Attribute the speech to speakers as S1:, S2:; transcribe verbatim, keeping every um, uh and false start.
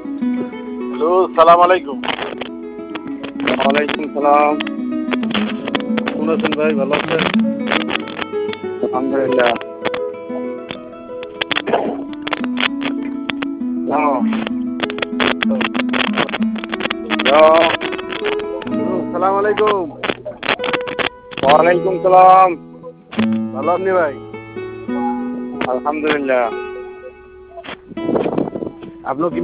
S1: Hello, সালাম আলাইকুম।
S2: ওয়ালাইকুম সালাম।
S1: কেমন আছেন ভাই? ভালো আছেন?
S2: আলহামদুলিল্লাহ। Hello, hello.
S1: হ্যালো, সালাম আলাইকুম।
S2: ওয়ালাইকুম সালাম।
S1: ভালো আপনি ভাই?
S2: আলহামদুলিল্লাহ।
S1: আপনিও কি